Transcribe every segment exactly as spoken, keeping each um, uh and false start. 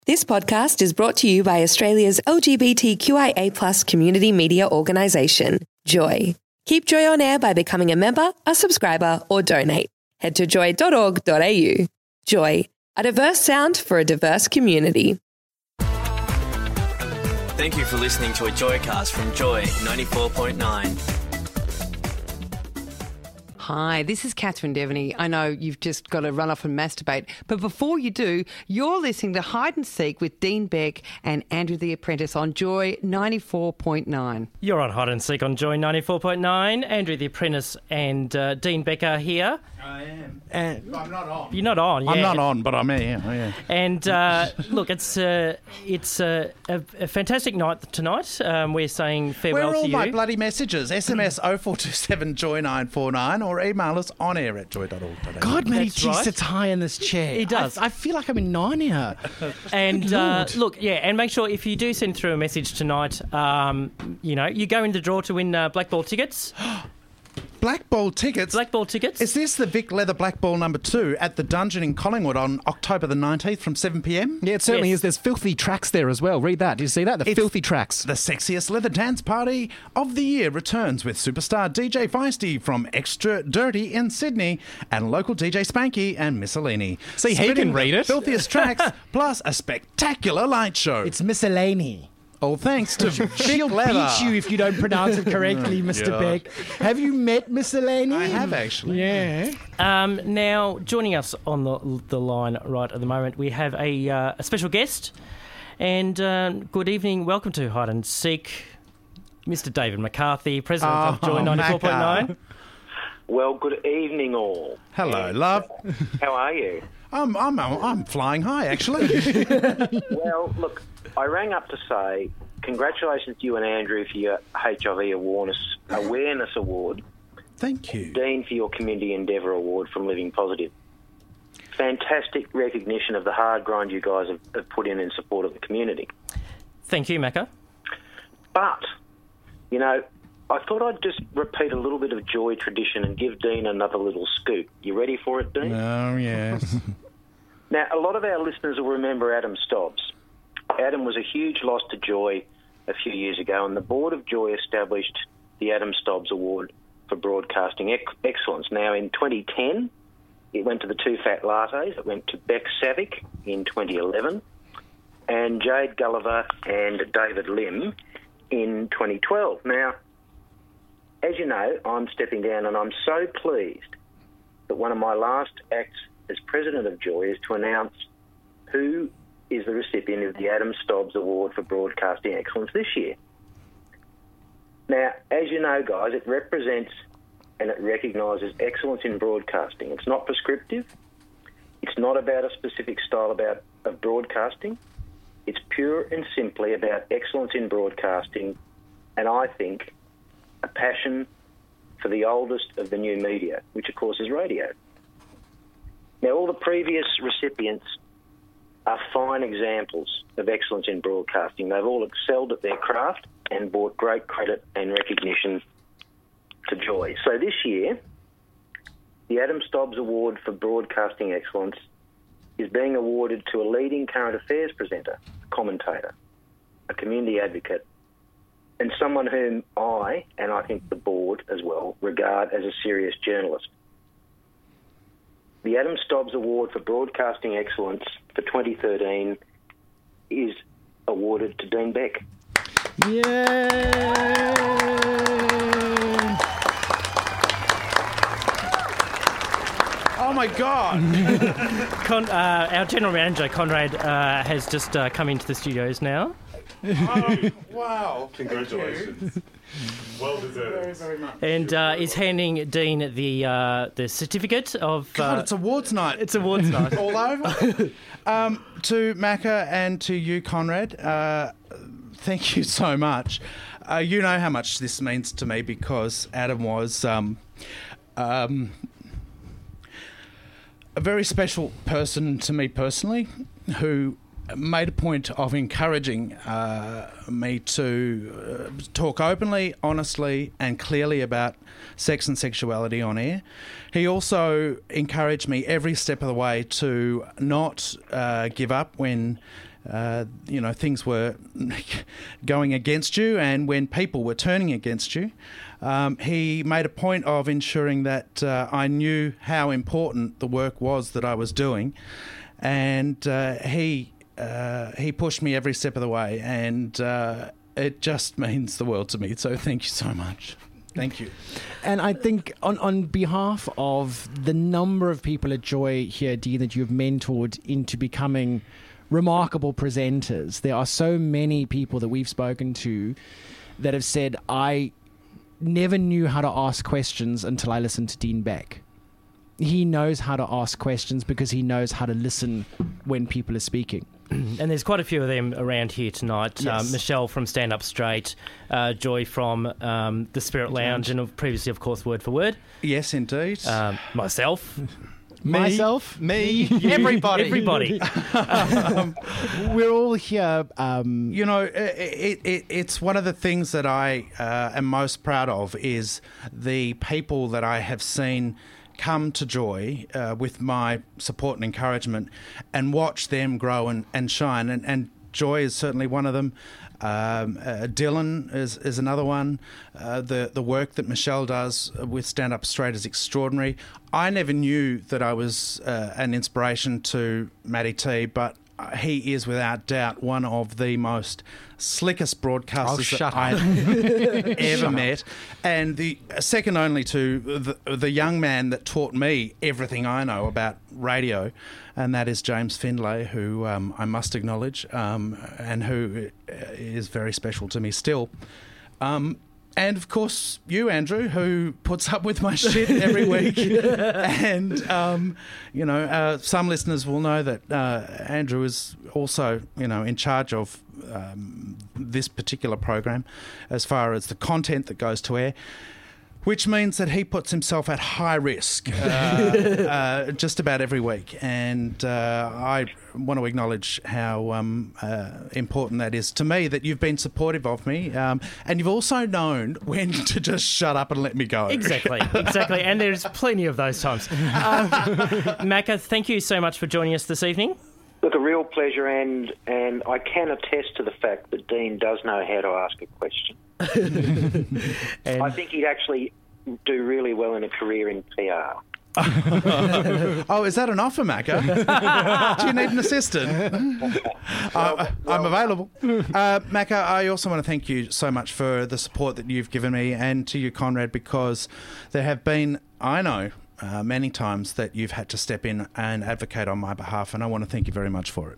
This podcast is brought to you by Australia's L G B T Q I A plus community media organisation, Joy. Keep Joy on air by becoming a member, a subscriber or donate. Head to joy dot org dot a u. Joy, a diverse sound for a diverse community. Thank you for listening to a Joycast from Joy ninety-four point nine. Hi, this is Catherine Devaney. I know you've just got to run off and masturbate, but before you do, you're listening to Hide and Seek with Dean Beck and Andrew the Apprentice on Joy ninety-four point nine. You're on Hide and Seek on Joy ninety-four point nine. Andrew the Apprentice and uh, Dean Beck are here. I am. And I'm not on. You're not on, yeah. I'm not on, but I'm here. Oh, yeah. And uh, look, it's uh, it's uh, a, a fantastic night tonight. Um, we're saying farewell Where are all to you. my bloody messages? S M S oh four two seven joy nine four nine or email us on air at joy dot org dot a u. God, Matty That's G right. sits high in this chair. He does. I, I feel like I'm in Narnia. And uh, look, yeah, and make sure if you do send through a message tonight, um, you know, you go in the draw to win uh, Black Ball tickets. Black Ball tickets? Black Ball tickets. Is this the Vic Leather Black Ball number two at the Dungeon in Collingwood on October the nineteenth from seven p m? Yeah, it certainly Yes. is. There's filthy tracks there as well. Read that. Do you see that? The It's filthy tracks. The sexiest leather dance party of the year returns with superstar D J Feisty from Extra Dirty in Sydney and local D J Spanky and Miscellany. See, he Spinning can read the it. Filthiest tracks plus a spectacular light show. It's miscellany. all thanks to She'll Vic Leather. beat you if you don't pronounce it correctly, Mister Yeah. Beck. Have you met miscellany? I have actually. Yeah. Um, now, joining us on the the line right at the moment, we have a, uh, a special guest. And um, good evening, welcome to Hide and Seek, Mister David McCarthy, President of Oh, Joy ninety-four point nine. Well, good evening, all. Hello, And, love. uh, how are you? I'm I'm I'm flying high actually. Well, look, I rang up to say congratulations to you and Andrew for your H I V awareness awareness award. Thank you. Dean for your Community Endeavour Award from Living Positive. Fantastic recognition of the hard grind you guys have, have put in in support of the community. Thank you, Macca. But, you know, I thought I'd just repeat a little bit of Joy tradition and give Dean another little scoop. You ready for it, Dean? Oh yes. Now, a lot of our listeners will remember Adam Stobbs. Adam was a huge loss to Joy a few years ago, and the Board of Joy established the Adam Stobbs Award for Broadcasting Ex- Excellence. Now, in twenty ten, it went to the Two Fat Lattes. It went to Beck Savick in twenty eleven, and Jade Gulliver and David Lim in twenty twelve. Now, as you know, I'm stepping down, and I'm so pleased that one of my last acts as President of Joy is to announce who is the recipient of the Adam Stobbs Award for Broadcasting Excellence this year. Now, as you know, guys, it represents and it recognises excellence in broadcasting. It's not prescriptive. It's not about a specific style about of broadcasting. It's pure and simply about excellence in broadcasting, and I think a passion for the oldest of the new media, which of course is radio. Now, all the previous recipients are fine examples of excellence in broadcasting. They've all excelled at their craft and brought great credit and recognition to Joy. So this year, the Adam Stobbs Award for Broadcasting Excellence is being awarded to a leading current affairs presenter, commentator, a community advocate, and someone whom I, and I think the board as well, regard as a serious journalist. The Adam Stobbs Award for Broadcasting Excellence for twenty thirteen is awarded to Dean Beck. Yeah. Oh my God. Con- uh, our General Manager, Conrad, uh, has just uh, come into the studios now. Oh, wow. Congratulations. Well deserved. Very, very much. And uh, is handing Dean the uh, the certificate of... God, Uh, it's awards night. it's awards night. all over. um, to Macca and to you, Conrad, uh, thank you so much. Uh, you know how much this means to me because Adam was um, um, a very special person to me personally who made a point of encouraging uh, me to uh, talk openly, honestly and clearly about sex and sexuality on air. He also encouraged me every step of the way to not uh, give up when uh, you know, things were going against you and when people were turning against you, um, he made a point of ensuring that uh, I knew how important the work was that I was doing, and uh, he uh, he pushed me every step of the way, and uh, it just means the world to me. So thank you so much. Thank you. And I think on, on behalf of the number of people at Joy here, Dean, that you've mentored into becoming remarkable presenters, there are so many people that we've spoken to that have said, I never knew how to ask questions until I listened to Dean Beck. He knows how to ask questions because he knows how to listen when people are speaking. And there's quite a few of them around here tonight. Yes. Um, Michelle from Stand Up Straight, uh, Joy from um, the Spirit Lounge, and previously, of course, Word for Word. Yes, indeed. Um, myself. Myself? Me? Everybody. Everybody. um, we're all here. Um, You know, it, it, it's one of the things that I uh, am most proud of is the people that I have seen come to Joy uh, with my support and encouragement and watch them grow and, and shine. And, and Joy is certainly one of them. Um, uh, Dylan is, is another one. Uh, the, the work that Michelle does with Stand Up Straight is extraordinary. I never knew that I was uh, an inspiration to Matty T, but he is without doubt one of the most slickest broadcasters Oh, that I've ever met, and the second only to the, the young man that taught me everything I know about radio, and that is James Findlay, who um, I must acknowledge, um, and who is very special to me still. Um, And, of course, you, Andrew, who puts up with my shit every week. and, um, you know, uh, some listeners will know that uh, Andrew is also, you know, in charge of um, this particular program as far as the content that goes to air, which means that he puts himself at high risk uh, uh, just about every week. And uh, I want to acknowledge how um, uh, important that is to me, that you've been supportive of me. Um, and you've also known when to just shut up and let me go. Exactly, exactly. And there's plenty of those times. Um, Macca, thank you so much for joining us this evening. Look, a real pleasure, and and I can attest to the fact that Dean does know how to ask a question. And I think he'd actually do really well in a career in P R. Oh, is that an offer, Macca? Do you need an assistant? uh, I'm available. Uh, Macca, I also want to thank you so much for the support that you've given me, and to you, Conrad, because there have been, I know, uh, many times that you've had to step in and advocate on my behalf, and I want to thank you very much for it.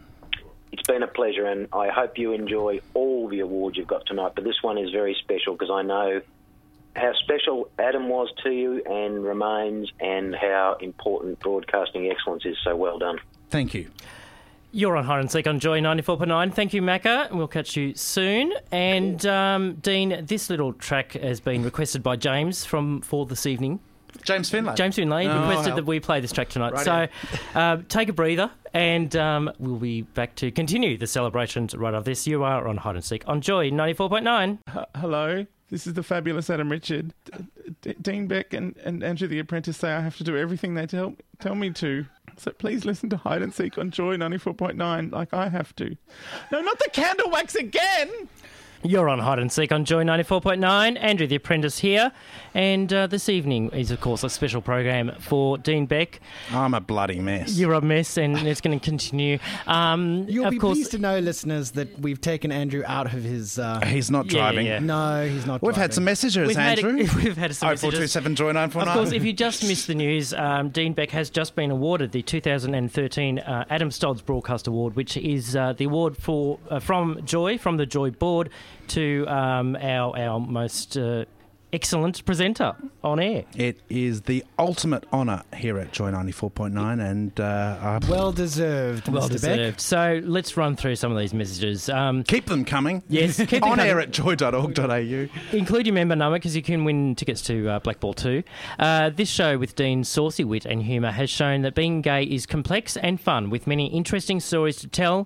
It's been a pleasure, and I hope you enjoy all the awards you've got tonight, but this one is very special because I know how special Adam was to you and remains, and how important broadcasting excellence is. So well done. Thank you. you're on Hide and Seek on Joy ninety-four point nine. Thank you, Macca. We'll catch you soon. And, um, Dean, this little track has been requested by James from for this evening. James Finlay. James Finlay Oh, requested help. that we play this track tonight. Right so uh, take a breather, and um, we'll be back to continue the celebrations right after this. You are on Hide and Seek on Joy ninety-four point nine. H- hello, this is the fabulous Adam Richard. D- D- Dean Beck and, and Andrew the Apprentice say I have to do everything they tell tell me to. So please listen to Hide and Seek on Joy ninety-four point nine like I have to. No, not the candle wax again! You're on Hide and Seek on Joy ninety-four point nine. Andrew the Apprentice here. And uh, this evening is, of course, a special program for Dean Beck. I'm a bloody mess. You're a mess, and it's going to continue. Um, You'll of be course, pleased to know, listeners, that we've taken Andrew out of his... Uh, He's not Yeah, yeah, driving. yeah. no, he's not We've driving. had some messages, we've had, Andrew. a, we've had some oh four two messages. seven Joy nine four Of nine. course, if you just missed the news, um, Dean Beck has just been awarded the two thousand thirteen uh, Adam Stodds Broadcast Award, which is uh, the award for uh, from Joy, from the Joy board, to um, our our most uh, excellent presenter on air. It is the ultimate honour here at Joy ninety-four point nine, and uh, I Well deserved, Well Mister Beck. deserved. So let's run through some of these messages. Um, keep them coming. Yes, keep them on coming. air at joy dot org dot a u. Include your member number because you can win tickets to uh, Black Ball two. Uh, this show with Dean's saucy wit and humour has shown that being gay is complex and fun, with many interesting stories to tell.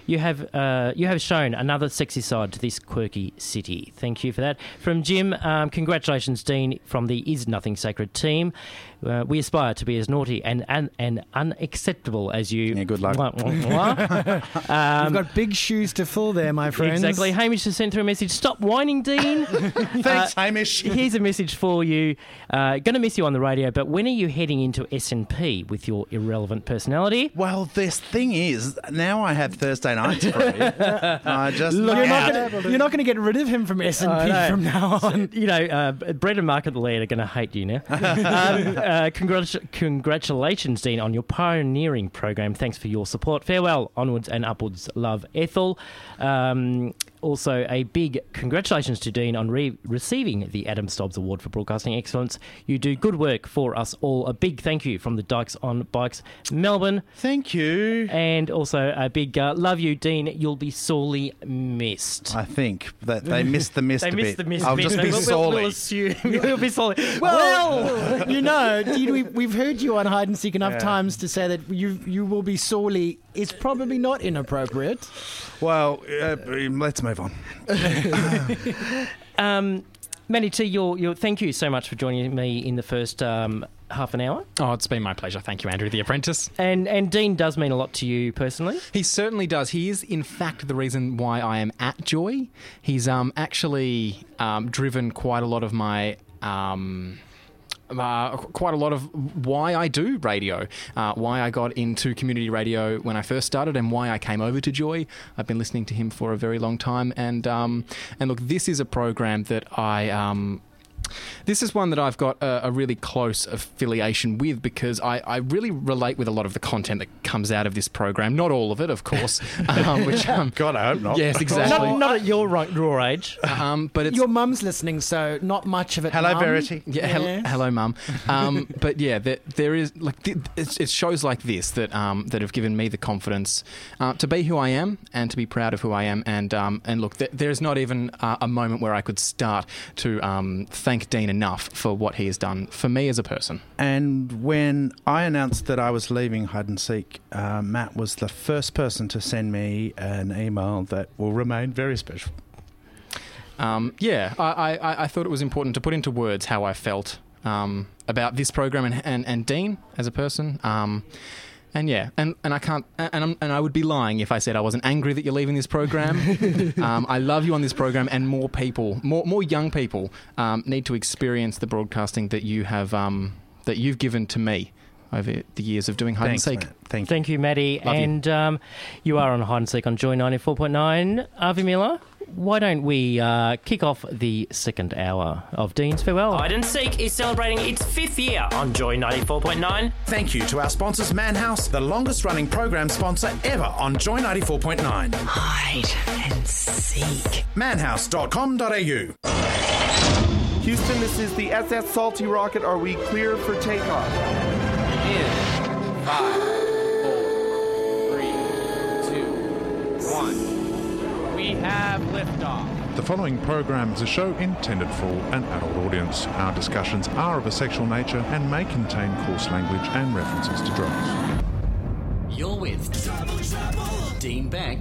You have uh, you have shown another sexy side to this quirky city. Thank you for that. From Jim, um, congratulations, Dean, from the Is Nothing Sacred team. Uh, we aspire to be as naughty and, and, and unacceptable as you. Yeah, good luck. um, You've got big shoes to fill there, my friends. Exactly. Hamish has sent through a message. Stop whining, Dean. Thanks, Hamish. Here's a message for you. Uh, going to miss you on the radio, but when are you heading into S and P with your irrelevant personality? Well, this thing is, now I have Thursday nights free. I just Look, you're, not out. gonna, you're not going to get rid of him from S and P I know. from now on. You know, uh, Brett and Mark at the lead are going to hate you now. um, uh, congrat- congratulations, Dean, on your pioneering program. Thanks for your support. Farewell, onwards and upwards. Love, Ethel. Um, also, a big congratulations to Dean on re- receiving the Adam Stobbs Award for Broadcasting Excellence. You do good work for us all. A big thank you from the Dykes on Bikes, Melbourne. Thank you. And also a big uh, love you, Dean. You'll be sorely missed. I think that they missed the mist They a missed bit. the mist I'll bit. just be We'll- we'll- sorely. We'll assume you'll be sorely. Well, you know, Dean, we, we've heard you on Hide and Seek enough times to say that you you will be sorely. It's probably not inappropriate. Well, uh, let's move on. Um, Manny T, you're, you're, thank you so much for joining me in the first um, half an hour. Oh, it's been my pleasure. Thank you, Andrew the Apprentice. And and Dean does mean a lot to you personally. He certainly does. He is, in fact, the reason why I am at Joy. He's um, actually um, driven quite a lot of my... Um, Uh, quite a lot of why I do radio, uh, why I got into community radio when I first started, and why I came over to Joy. I've been listening to him for a very long time, and um, and look, this is a program that I. Um, This is one that I've got a, a really close affiliation with because I, I really relate with a lot of the content that comes out of this program. Not all of it, of course. Um, which, um, God, I hope not. yes, exactly. Not, not at your right, your age. Um, but it's Your mum's listening, so not much of it. Hello, Mum. Verity. Yeah, hel- Yes. hello, Mum. Um, but yeah, there, there is like th- it's, it's shows like this that um, that have given me the confidence uh, to be who I am and to be proud of who I am. And um, and look, th- there's not even uh, a moment where I could start to um, thank Dean enough for what he has done for me as a person. And when I announced that I was leaving Hide and Seek, uh, Matt was the first person to send me an email that will remain very special. Um, yeah, I, I, I thought it was important to put into words how I felt um, about this program and, and, and Dean as a person. Um, and yeah, and, and I can't, and I'm, and I would be lying if I said I wasn't angry that you're leaving this program. um, I love you on this program, and more people, more more young people, um, need to experience the broadcasting that you have, um, that you've given to me over the years of doing Hide Thanks, and Seek. Matt. Thank you. Thank you, Maddie. Love you. and um, you are on Hide and Seek on Joy ninety-four point nine. Avi Miller, why don't we uh, kick off the second hour of Dean's Farewell? Hide and Seek is celebrating its fifth year on Joy ninety-four point nine. Thank you to our sponsors, Manhouse, the longest running program sponsor ever on Joy ninety-four point nine. Hide and Seek. manhouse dot com dot a u. Houston, this is the S S Salty Rocket. Are we clear for takeoff? In five, four, three, two, one. We have liftoff. The following program is a show intended for an adult audience. Our discussions are of a sexual nature and may contain coarse language and references to drugs. You're with Dean Beck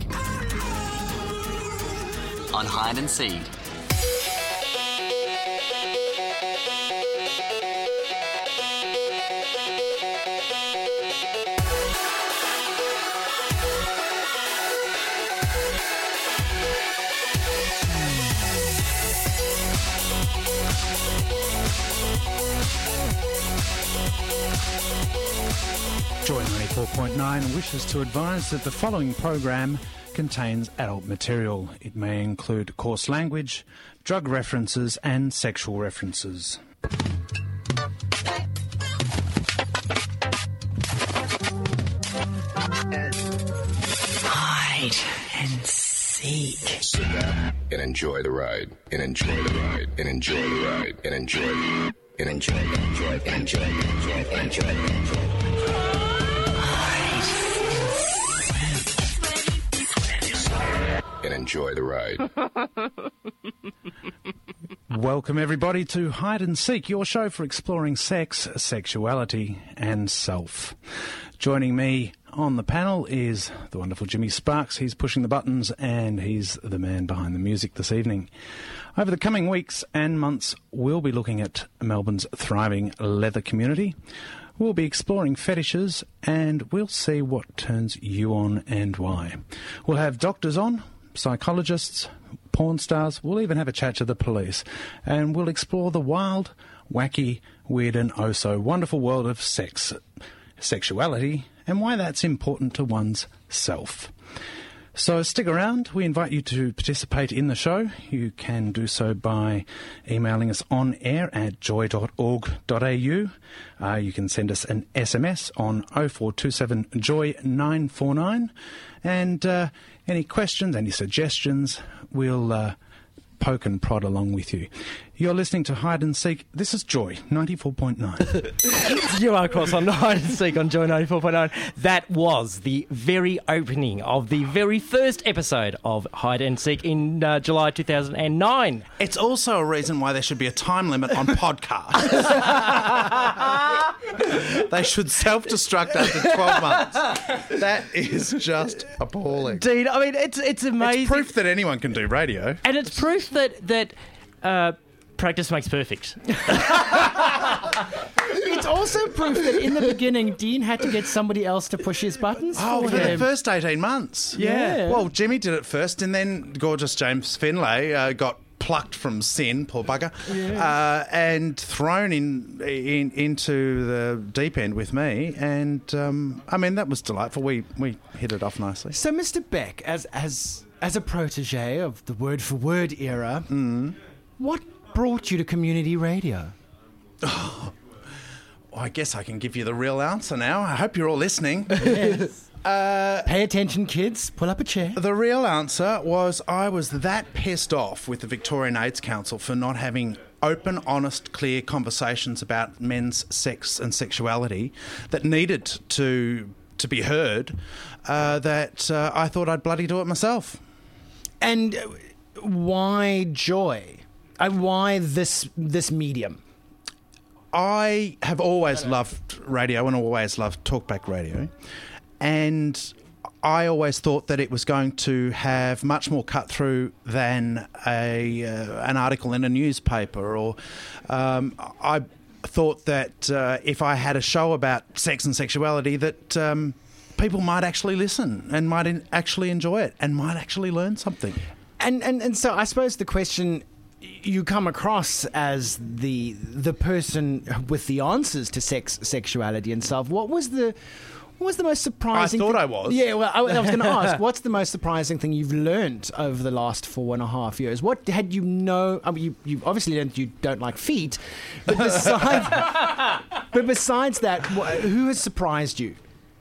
on Hide and Seek. Joy ninety-four point nine wishes to advise that the following program contains adult material. It may include coarse language, drug references, and sexual references. Hide and Seek. Sit down and enjoy the ride. And enjoy the ride. And enjoy the ride. And enjoy the and enjoy and enjoy and enjoy and enjoy and enjoy and enjoy. And enjoy the ride. Welcome, everybody, to Hide and Seek, your show for exploring sex, sexuality, and self. Joining me On the panel is the wonderful Jimmy Sparks. He's pushing the buttons and he's the man behind the music this evening. Over the coming weeks and months, we'll be looking at Melbourne's thriving leather community. We'll be exploring fetishes and we'll see what turns you on and why. We'll have doctors on, psychologists, porn stars. We'll even have a chat to the police. And we'll explore the wild, wacky, weird and oh so wonderful world of sex, sexuality, and why that's important to one's self. So stick around. We invite you to participate in the show. You can do so by emailing us on air at joy dot org dot a u. Uh, you can send us an S M S on oh four two seven joy nine four nine. And uh, any questions, any suggestions, we'll uh, poke and prod along with you. You're listening to Hide and Seek. This is Joy ninety-four point nine. You are across on Hide and Seek on Joy ninety-four point nine. That was the very opening of the very first episode of Hide and Seek in uh, July two thousand nine. It's also a reason why there should be a time limit on podcasts. They should self-destruct after twelve months. That is just appalling. Dean, I mean, it's it's amazing. It's proof that anyone can do radio. And it's proof that... that uh, practice makes perfect. It's also proof that in the beginning, Dean had to get somebody else to push his buttons Oh, for for the him. first eighteen months. Yeah. Well, Jimmy did it first, and then gorgeous James Finlay uh, got plucked from sin, poor bugger, Yeah. uh, and thrown in, in into the deep end with me. And, um, I mean, that was delightful. We, we hit it off nicely. So, Mister Beck, as as as a protege of the Word for Word era, Mm. what brought you to community radio? Oh, I guess I can give you the real answer now. I hope you're all listening. Yes. Uh, Pay attention, kids. Pull up a chair. The real answer was I was that pissed off with the Victorian AIDS Council for not having open, honest, clear conversations about men's sex and sexuality that needed to to be heard, uh, that uh, I thought I'd bloody do it myself. And uh, why Joy? Uh, why this this medium? I have always loved radio and always loved talkback radio. And I always thought that it was going to have much more cut through than a uh, an article in a newspaper. Or um, I thought that uh, if I had a show about sex and sexuality, that um, people might actually listen and might in- actually enjoy it and might actually learn something. And and, and so I suppose the question, you come across as the the person with the answers to sex, sexuality and stuff. What was the what was the most surprising? I thought thing? I was. Yeah, well, I, I was going to ask, what's the most surprising thing you've learnt over the last four and a half years? What had you know? I mean, you you obviously learned you don't like feet, but besides, but besides that, wh- who has surprised you?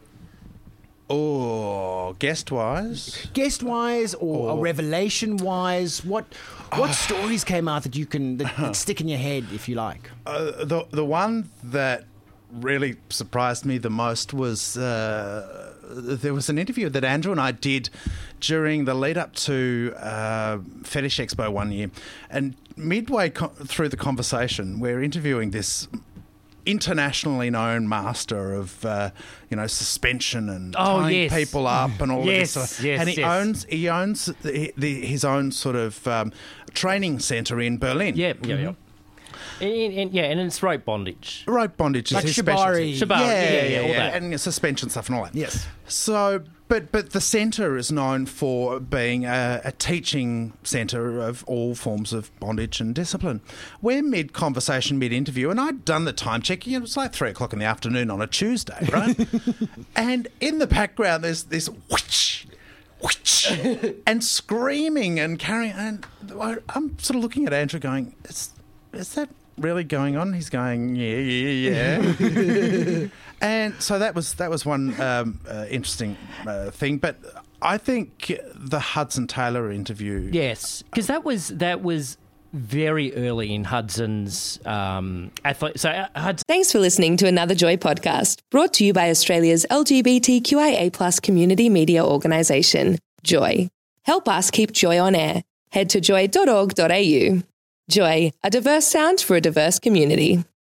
Oh, guest-wise? Guest-wise or, or revelation-wise? What what stories came out that you can that, that stick in your head, if you like? Uh, the the one that really surprised me the most was uh, there was an interview that Andrew and I did during the lead up to uh, Fetish Expo one year, and midway co- through the conversation, we're interviewing this internationally known master of uh, you know suspension and Oh, tying yes. people up and all Yes, of this stuff. yes, and he yes. owns he owns the, the, his own sort of um, training centre in Berlin. Yeah, yeah, yeah. And, and, yeah, and it's rope bondage. Rope bondage is Like his shibari. specialty. Shibari, yeah, yeah, yeah, all that. and suspension stuff and all that. Yes. So, but but the centre is known for being a, a teaching centre of all forms of bondage and discipline. We're mid conversation, mid interview, and I'd done the time check. You know, it's like three o'clock in the afternoon on a Tuesday, right? And in the background, there's this whoosh, whoosh, and screaming and carrying. And I'm sort of looking at Andrew, going, "Is is that really going on?" He's going, yeah, yeah, yeah. And so that was that was one um, uh, interesting uh, thing. But I think the Hudson Taylor interview. Yes, because that was that was very early in Hudson's um, athlete. So uh, Hudson. Thanks for listening to another Joy podcast, brought to you by Australia's L G B T Q I A plus community media organisation, Joy. Help us keep Joy on air. Head to joy dot org dot a u. Joy, a diverse sound for a diverse community.